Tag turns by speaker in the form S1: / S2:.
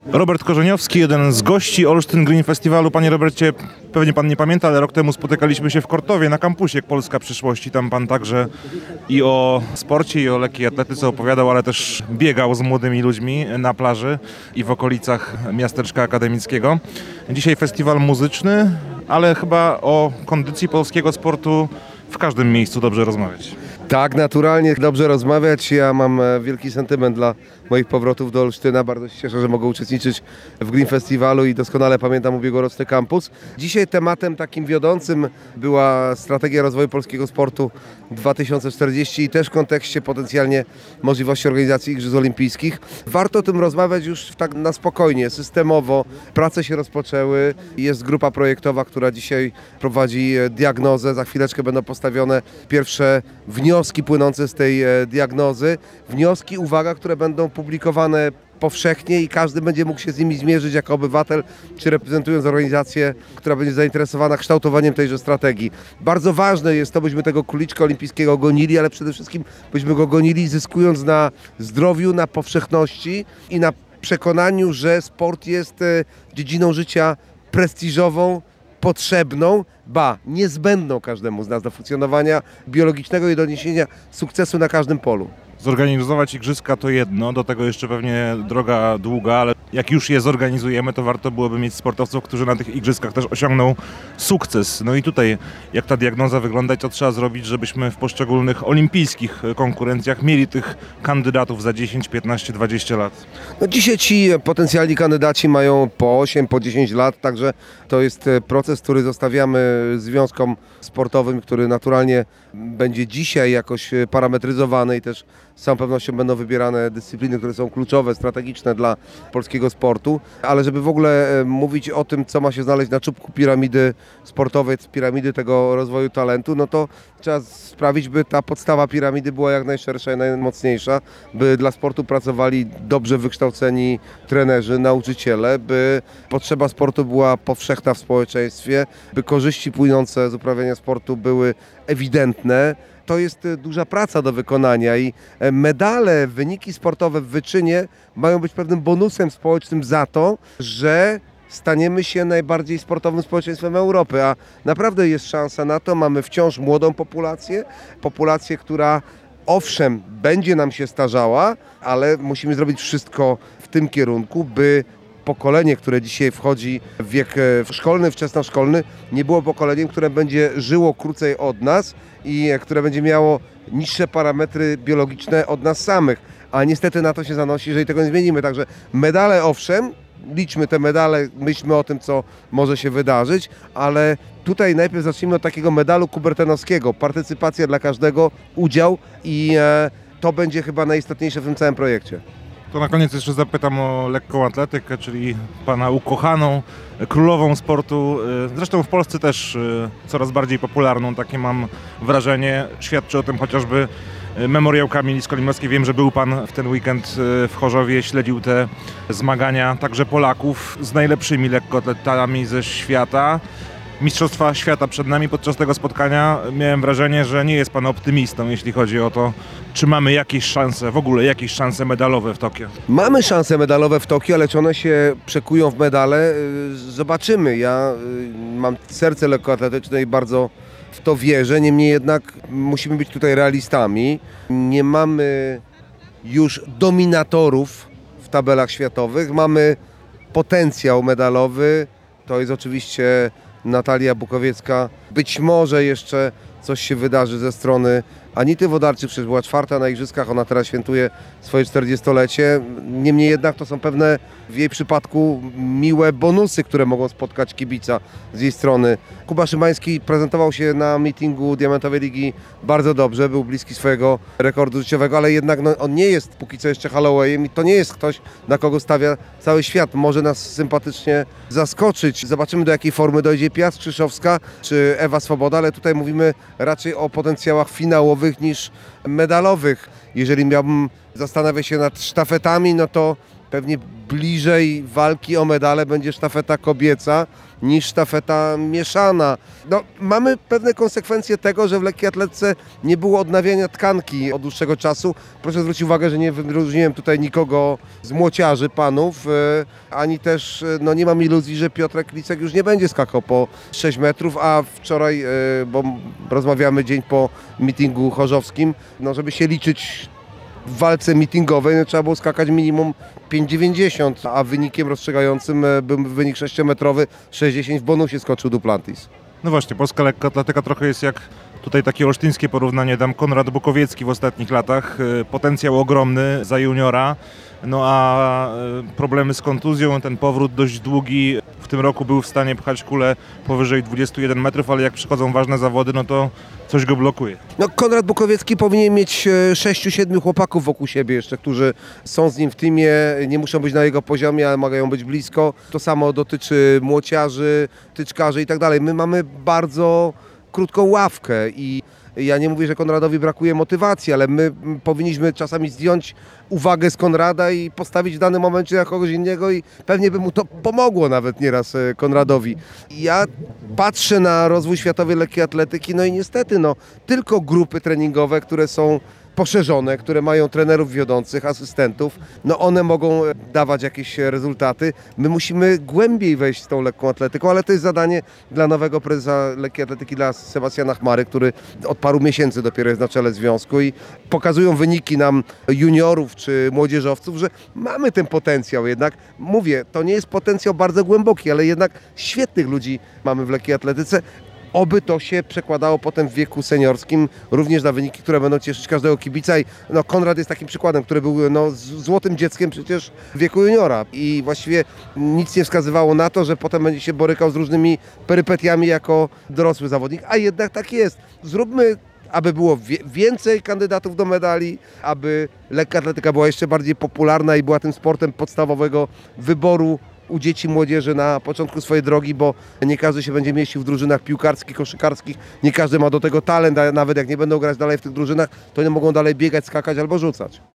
S1: Robert Korzeniowski, jeden z gości Olsztyn Green Festiwalu. Panie Robercie, pewnie pan nie pamięta, ale rok temu spotykaliśmy się w Kortowie na kampusie Polska Przyszłości. Tam pan także i o sporcie, i o lekkiej atletyce opowiadał, ale też biegał z młodymi ludźmi na plaży i w okolicach miasteczka akademickiego. Dzisiaj festiwal muzyczny, ale chyba o kondycji polskiego sportu w każdym miejscu dobrze rozmawiać.
S2: Tak, naturalnie dobrze rozmawiać. Ja mam wielki sentyment dla moich powrotów do Olsztyna. Bardzo się cieszę, że mogę uczestniczyć w Green Festiwalu i doskonale pamiętam ubiegłoroczny kampus. Dzisiaj tematem takim wiodącym była strategia rozwoju polskiego sportu 2040 i też w kontekście potencjalnie możliwości organizacji Igrzysk Olimpijskich. Warto o tym rozmawiać już tak na spokojnie, systemowo. Prace się rozpoczęły. Jest grupa projektowa, która dzisiaj prowadzi diagnozę. Za chwileczkę będą postawione pierwsze wnioski płynące z tej diagnozy. Wnioski, uwaga, które będą publikowane powszechnie i każdy będzie mógł się z nimi zmierzyć jako obywatel, czy reprezentując organizację, która będzie zainteresowana kształtowaniem tejże strategii. Bardzo ważne jest to, byśmy tego króliczka olimpijskiego gonili, ale przede wszystkim byśmy go gonili zyskując na zdrowiu, na powszechności i na przekonaniu, że sport jest dziedziną życia prestiżową, potrzebną, niezbędną każdemu z nas do funkcjonowania biologicznego i do niesienia sukcesu na każdym polu.
S1: Zorganizować igrzyska to jedno, do tego jeszcze pewnie droga długa, ale jak już je zorganizujemy, to warto byłoby mieć sportowców, którzy na tych igrzyskach też osiągną sukces. No i tutaj, jak ta diagnoza wygląda i co trzeba zrobić, żebyśmy w poszczególnych olimpijskich konkurencjach mieli tych kandydatów za 10, 15, 20 lat?
S2: No dzisiaj ci potencjalni kandydaci mają po 8, po 10 lat, także to jest proces, który zostawiamy związkom sportowym, który naturalnie będzie dzisiaj jakoś parametryzowany i też z całą pewnością będą wybierane dyscypliny, które są kluczowe, strategiczne dla polskiego sportu, ale żeby w ogóle mówić o tym, co ma się znaleźć na czubku piramidy sportowej, piramidy tego rozwoju talentu, no to trzeba sprawić, by ta podstawa piramidy była jak najszersza i najmocniejsza, by dla sportu pracowali dobrze wykształceni trenerzy, nauczyciele, by potrzeba sportu była powszechna w społeczeństwie, by korzyści płynące z uprawiania sportu były ewidentne. To jest duża praca do wykonania i medale, wyniki sportowe w wyczynie mają być pewnym bonusem społecznym za to, że staniemy się najbardziej sportowym społeczeństwem Europy, a naprawdę jest szansa na to. Mamy wciąż młodą populację, która owszem będzie nam się starzała, ale musimy zrobić wszystko w tym kierunku, by pokolenie, które dzisiaj wchodzi w wiek szkolny, wczesnoszkolny, nie było pokoleniem, które będzie żyło krócej od nas i które będzie miało niższe parametry biologiczne od nas samych. A niestety na to się zanosi, jeżeli tego nie zmienimy. Także medale owszem, liczmy te medale, myślmy o tym, co może się wydarzyć, ale tutaj najpierw zacznijmy od takiego medalu kubertenowskiego. Partycypacja dla każdego, udział i to będzie chyba najistotniejsze w tym całym projekcie.
S1: To na koniec jeszcze zapytam o lekką atletykę, czyli pana ukochaną, królową sportu, zresztą w Polsce też coraz bardziej popularną, takie mam wrażenie. Świadczy o tym chociażby memoriał Kamili Skolimowskiej. Wiem, że był pan w ten weekend w Chorzowie, śledził te zmagania także Polaków z najlepszymi lekkoatletami ze świata. Mistrzostwa świata przed nami. Podczas tego spotkania miałem wrażenie, że nie jest pan optymistą, jeśli chodzi o to, czy mamy jakieś szanse, w ogóle jakieś szanse medalowe w Tokio.
S2: Mamy szanse medalowe w Tokio, ale czy one się przekują w medale? Zobaczymy. Ja mam serce lekkoatletyczne i bardzo w to wierzę. Niemniej jednak musimy być tutaj realistami. Nie mamy już dominatorów w tabelach światowych. Mamy potencjał medalowy. To jest oczywiście Natalia Bukowiecka. Być może jeszcze coś się wydarzy ze strony Anity Włodarczyk, przecież była 4. na Igrzyskach, ona teraz świętuje swoje 40-lecie. Niemniej jednak to są pewne w jej przypadku miłe bonusy, które mogą spotkać kibica z jej strony. Kuba Szymański prezentował się na meetingu Diamentowej Ligi bardzo dobrze, był bliski swojego rekordu życiowego, ale jednak on nie jest póki co jeszcze Hollowayem i to nie jest ktoś, na kogo stawia cały świat. Może nas sympatycznie zaskoczyć. Zobaczymy, do jakiej formy dojdzie Pia Skrzyszowska czy Ewa Swoboda, ale tutaj mówimy raczej o potencjałach finałowych niż medalowych. Jeżeli miałbym zastanawiać się nad sztafetami, no to pewnie bliżej walki o medale będzie sztafeta kobieca niż sztafeta mieszana. No, mamy pewne konsekwencje tego, że w lekkiej atletce nie było odnawiania tkanki od dłuższego czasu. Proszę zwrócić uwagę, że nie wyróżniłem tutaj nikogo z młociarzy panów, ani też nie mam iluzji, że Piotrek Licek już nie będzie skakał po 6 metrów, a wczoraj, bo rozmawiamy dzień po meetingu chorzowskim, żeby się liczyć w walce meetingowej trzeba było skakać minimum 5,90, a wynikiem rozstrzygającym był wynik 6-metrowy, 6,10 w bonusie skoczył Duplantis.
S1: No właśnie, polska lekkoatletyka trochę jest jak tutaj takie olsztyńskie porównanie, dam Konrad Bukowiecki w ostatnich latach, potencjał ogromny za juniora, a problemy z kontuzją, ten powrót dość długi, w tym roku był w stanie pchać kulę powyżej 21 metrów, ale jak przychodzą ważne zawody, to coś go blokuje.
S2: Konrad Bukowiecki powinien mieć 6-7 chłopaków wokół siebie jeszcze, którzy są z nim w teamie, nie muszą być na jego poziomie, ale mogą być blisko. To samo dotyczy młociarzy, tyczkarzy i tak dalej. My mamy bardzo krótką ławkę i ja nie mówię, że Konradowi brakuje motywacji, ale my powinniśmy czasami zdjąć uwagę z Konrada i postawić w danym momencie na kogoś innego i pewnie by mu to pomogło nawet nieraz Konradowi. Ja patrzę na rozwój światowej lekkiej atletyki, i niestety tylko grupy treningowe, które są poszerzone, które mają trenerów wiodących, asystentów, one mogą dawać jakieś rezultaty. My musimy głębiej wejść z tą lekką atletyką, ale to jest zadanie dla nowego prezesa lekkiej atletyki, dla Sebastiana Chmary, który od paru miesięcy dopiero jest na czele związku i pokazują wyniki nam juniorów czy młodzieżowców, że mamy ten potencjał jednak. Mówię, to nie jest potencjał bardzo głęboki, ale jednak świetnych ludzi mamy w lekkiej atletyce. Oby to się przekładało potem w wieku seniorskim również na wyniki, które będą cieszyć każdego kibica. I Konrad jest takim przykładem, który był złotym dzieckiem przecież w wieku juniora. I właściwie nic nie wskazywało na to, że potem będzie się borykał z różnymi perypetiami jako dorosły zawodnik. A jednak tak jest. Zróbmy, aby było więcej kandydatów do medali, aby lekka atletyka była jeszcze bardziej popularna i była tym sportem podstawowego wyboru u dzieci, młodzieży na początku swojej drogi, bo nie każdy się będzie mieścił w drużynach piłkarskich, koszykarskich, nie każdy ma do tego talent, a nawet jak nie będą grać dalej w tych drużynach, to nie mogą dalej biegać, skakać albo rzucać.